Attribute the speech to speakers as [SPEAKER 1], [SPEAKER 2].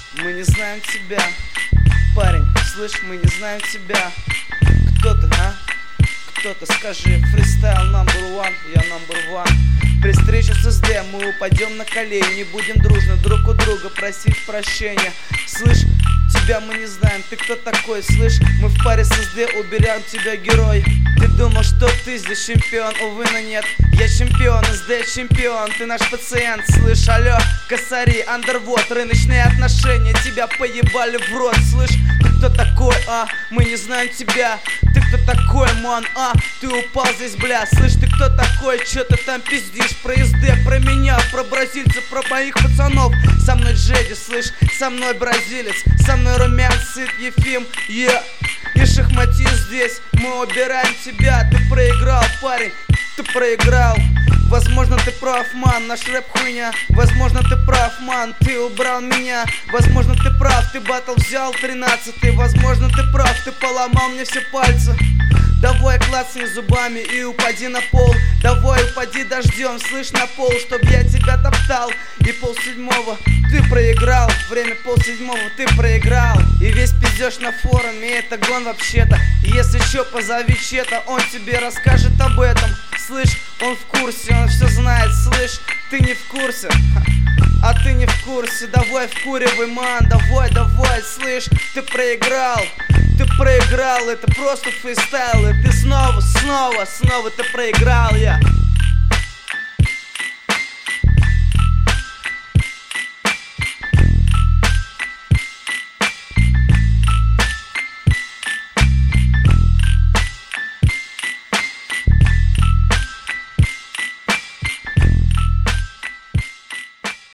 [SPEAKER 1] Мы не знаем тебя, парень, слышь, мы не знаем тебя. Кто ты, а? Кто ты, скажи. Фристайл number one, я number one. При встрече с СД мы упадем на колени, не будем дружно друг у друга просить прощения. Слышь, тебя мы не знаем, ты кто такой, слышь? Мы в паре с СД уберем тебя, герой. Ты думал, что ты здесь чемпион, увы, но нет. Я чемпион, СД чемпион, ты наш пациент. Слышь, алло, косари, андервод, рыночные отношения тебя поебали в рот. Слышь, ты кто такой, а? Мы не знаем тебя. Ты кто такой, ман, а? Ты упал здесь, бля. Слышь, ты кто такой, чё ты там пиздишь? Про СД, про меня, про бразильцев, про моих пацанов. Со мной Джеди, слышь, со мной бразилец, со мной Румян, Сыт, Ефим, и Шахматин здесь. Мы убираем тебя, ты проиграл, парень, ты проиграл. Возможно, ты прав, ман, наш рэп хуйня. Возможно, ты прав, ман, ты убрал меня. Возможно, ты прав, ты батл взял 13-й. Возможно, ты прав, ты поломал мне все пальцы. Давай клацни зубами и упади на пол. Давай упади дождем, слышь, на пол, чтоб я тебя топтал. И 6:30 ты проиграл. Время 6:30 ты проиграл. И весь пиздешь на форуме, это гон вообще-то. Если чё, позови чета, он тебе расскажет об этом. Слышь, он в курсе, он все знает, слышь, ты не в курсе. А ты не в курсе, давай вкуривай, ман, давай, слышь, ты проиграл. Ты проиграл, это просто фристайл, и ты снова ты проиграл, я.